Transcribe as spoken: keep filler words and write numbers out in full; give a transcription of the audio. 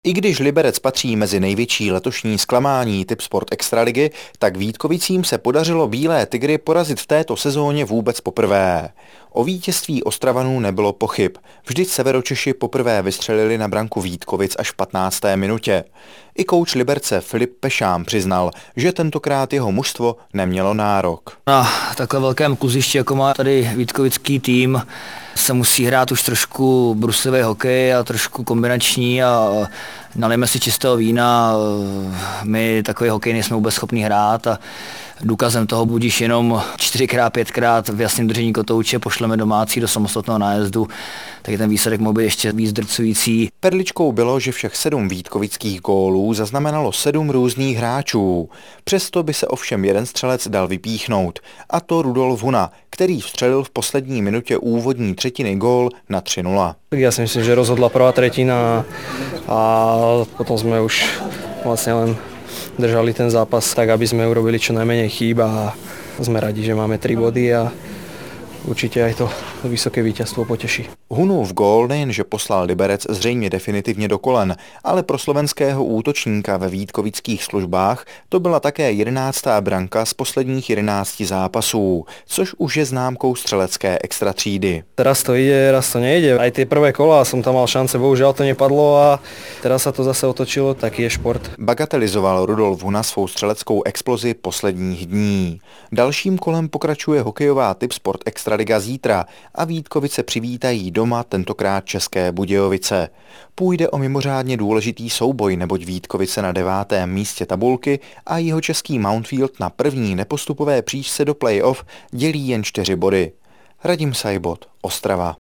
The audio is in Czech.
I když Liberec patří mezi největší letošní zklamání Tipsport Extraligy, tak Vítkovicím se podařilo Bílé tygry porazit v této sezóně vůbec poprvé. O vítězství Ostravanů nebylo pochyb. Vždyť Severočeši poprvé vystřelili na branku Vítkovic až v patnácté minutě. I kouč Liberce Filip Pešám přiznal, že tentokrát jeho mužstvo nemělo nárok. Na takhle velkém kluzišti, jako má tady vítkovický tým, se musí hrát už trošku bruslivý hokej a trošku kombinační a nalijeme si čistého vína. My takový hokej nejsme vůbec schopni hrát a důkazem toho budíš jenom čtyřikrát, pětkrát v jasném držení kotouče, pošleme domácí do samostatného nájezdu, tak ten výsledek mohl být ještě víc drcující. Perličkou bylo, že všech sedm vítkovických gólů zaznamenalo sedm různých hráčů. Přesto by se ovšem jeden střelec dal vypíchnout, a to Rudolf Huna, který vstřelil v poslední minutě úvodní třetiny gól na tři nula. Ja si myslím, že rozhodla prvá tretina a potom sme už vlastne len držali ten zápas tak, aby sme urobili čo najmenej chýb a sme radi, že máme tri body a určitě aj to vysoké víťazstvo poteší. Hunův gól nejenže poslal Liberec zřejmě definitivně do kolen, ale pro slovenského útočníka ve vítkovických službách to byla také jedenáctá branka z posledních jedenácti zápasů, což už je známkou střelecké extratřídy. Raz to ide, raz to nejde. Aj tie prvé kola som tam mal šance, bohužiaľ to nepadlo a teraz sa to zase otočilo, taký je šport. Bagatelizoval Rudolf Huna svou střeleckou explozi posledních dní. Dalším kolem pokračuje hokejová Tipsport Extraliga zítra a Vítkovice přivítají doma tentokrát České Budějovice. Půjde o mimořádně důležitý souboj, neboť Vítkovice na devátém místě tabulky a jeho český Mountfield na první nepostupové příčce do play-off dělí jen čtyři body. Radim Sajbot, Ostrava.